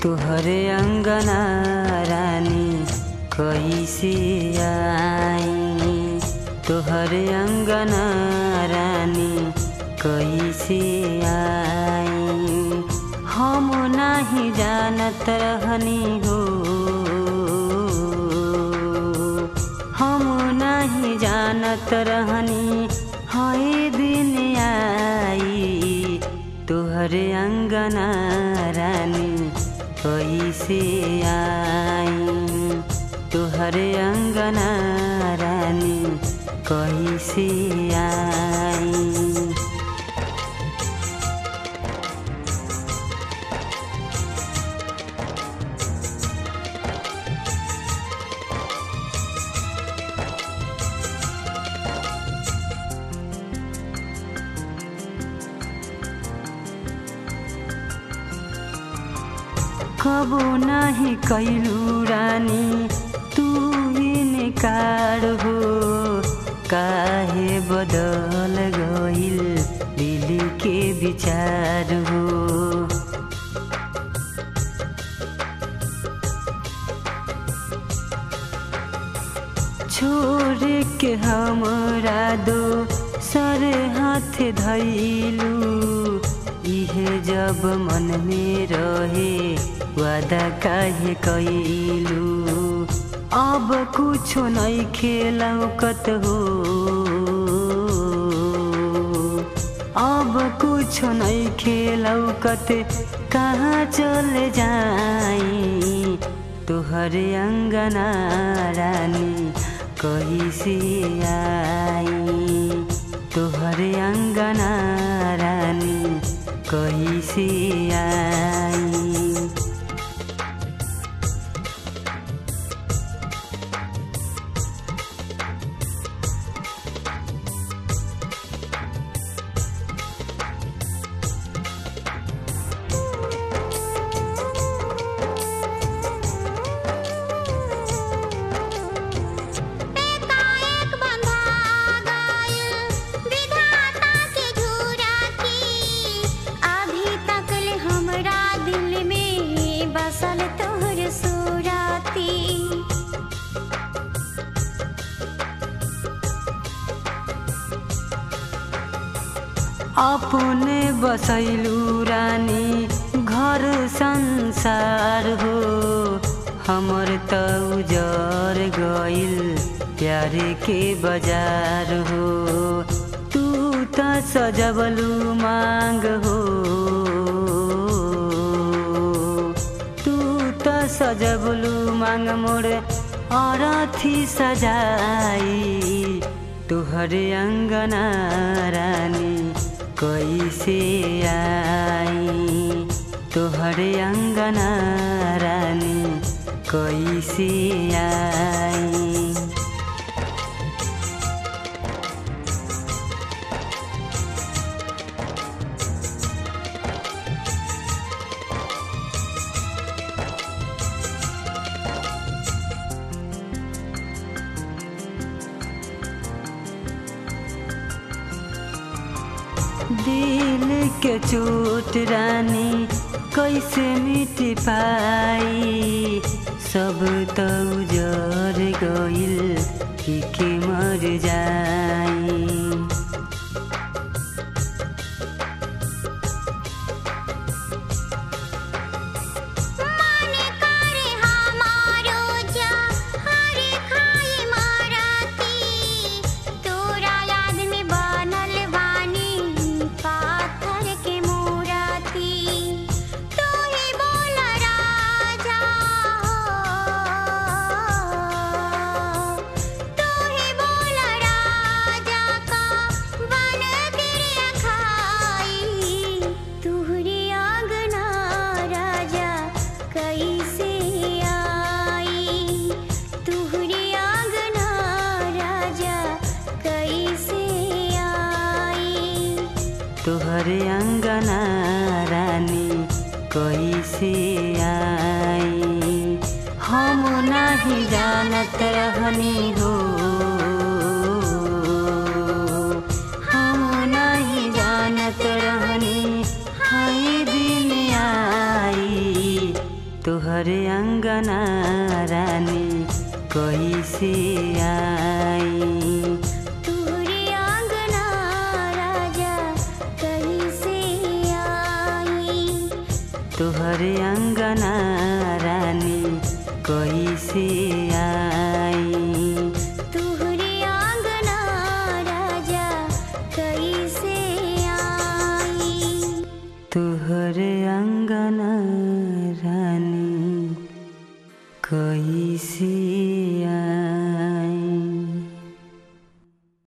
तुहरे अंगना रानी कैसे आई, तुहरे अंगना रानी कैसे आई। हम नहीं जानत रहनी हो, हम नहीं जानत रहनी हाय दिन आई। तुहरे अंगना रानी कैसे आई, तुहरे अंगना रानी कैसे आई। कबो नहीं कैलू रानी तू इनकार हो, काहे बदल गइल दिल के विचार हो। छोड़ के हमरा दो सर हाथ धैलू, इहे जब मन में रहे वादा काहे कैलू। अब कुछो नहीं खेलौकत हो, अब कुछो नहीं खेलौकत कहाँ चले जाई। तुहरे अंगना रानी कैसे आई, तुहरे अंगना रानी कैसे आई। अपने बसैलू रानी घर संसार हो, हमर त उजर गइल प्यार के बाजार हो। तू त सजबलू मांग हो, तू त सजबलू मांग मोर अरथी सजाई। तुहरे अंगना रानी कैसे आई, तुहरे अंगना रानी कैसे आई। दिल के चोट रानी कैसे मिट पाई, सब तो उजर गइल के मर जाई। तुहरे अंगना रानी कैसे आई, हम नहीं जानत रहनी हो, हम नहीं जानत रहनी हाय दिन आई। तुहरे अंगना रानी कैसे आई। तुहरे आंगना राजा कैसे आई। तुहरे अंगना रानी कैसे आई। तुहरे आंगना राजा कैसे आई। तुहरे अंगना रानी कैसे